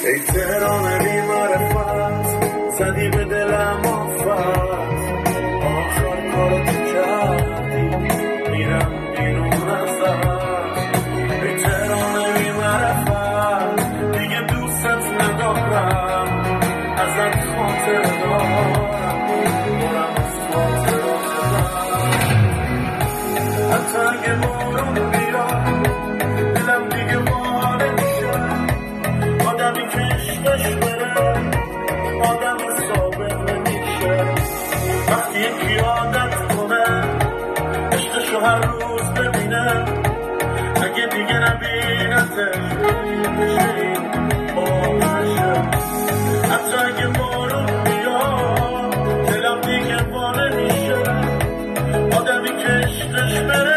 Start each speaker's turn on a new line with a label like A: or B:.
A: ای تهران بی معرفت زدی به دلم آفت آخر کارتو کردی میرم بیرون ازت ای تهران بی معرفت دیگه دوست ندارم ازت خاطر دارم دارم از خاطرات حتی اگه بارون بیاد دلم دیگه واره میشه آدمی که عشقش بره آدم ثابت نمیشه وقتی یکی عادت کنه عشقشو هر روز ببینه اگه دیگه نبینتش میشه این باورشه حتی اگه بارون بیاد دلم دیگه واره میشه آدمی که عشقش بره